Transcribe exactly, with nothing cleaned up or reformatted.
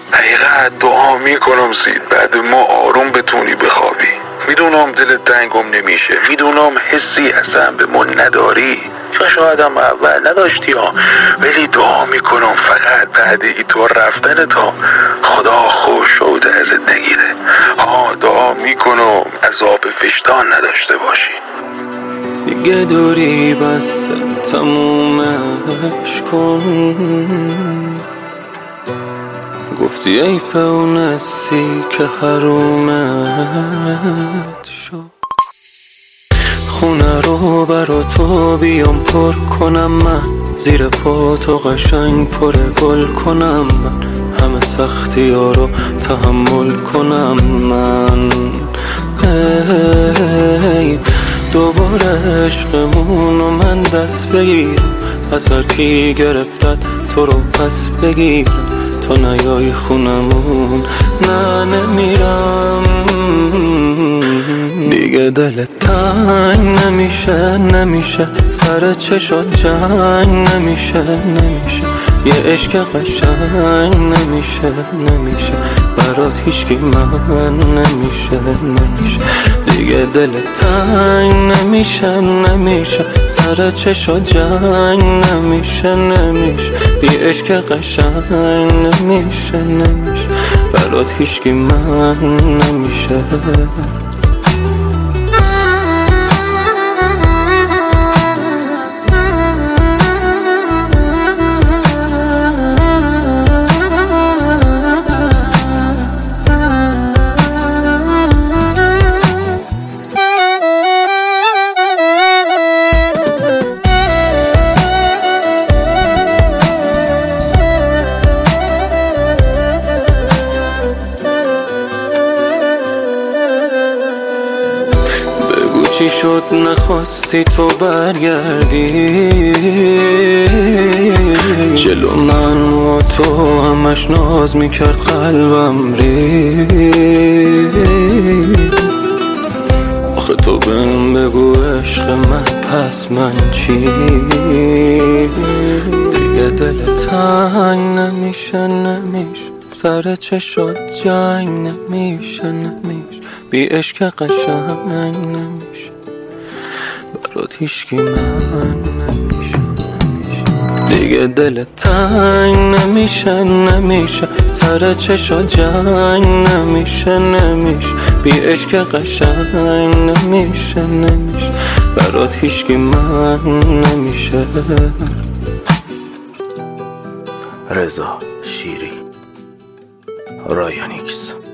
حقیقت دعا میکنم سید بعد ما آروم بتونی بخوابی. میدونم دلت تنگم نمیشه، میدونم حسی اصلا به ما نداری یا شاید هم اول نداشتی ها، ولی دعا میکنم فقط بعد ای تو رفتن تا خدا خوش شده ازت نگیره. ها دعا میکنم عذاب وجدان نداشته باشی. دیگه دوری بس تمومش کن، گفتی ای فونسی که حرومت شد. خونه رو برا تو بیام پر کنم من، زیر پا تو قشنگ پر گل کنم من، همه سختی ها رو تحمل کنم من. ای دوباره عشقمون و من دست بگیرم، از هر کی گرفتت تو رو پس بگیرم، تو نیای خونمون نه نمیرم. دیگه دلت تنگ نمیشه نمیشه، سر چشات جنگ نمیشه نمیشه، یه عشق قشنگ نمیشه نمیشه، برات هیچکی من نمیشه نمیشه. دیگه دلت تنگ نمیشه نمیشه، سر چشات جنگ نمیشه نمیشه، یه عشق قشنگ نمیشه نمیشه، برات هیچکی من نمیشه. چی شد نخواستی تو برگردی جلو من و تو، همش ناز میکرد قلبم ری. آخه تو بهم بگو عشق من پس من چی؟ دیگه دل تنگ نمیشه نمیشه، سر چشات جنگ نمیشه نمیشه، بی عشق قشنگ نمیشه، برات هیچکی من نمیشه نمیشه. دیگه دل تنگ نمیشه نمیشه، سر چشات جنگ نمیشه نمیشه، بی عشق قشنگ نمیشه نمیشه، برات هیچکی من نمیشه. رضا شیری، رایانیکس.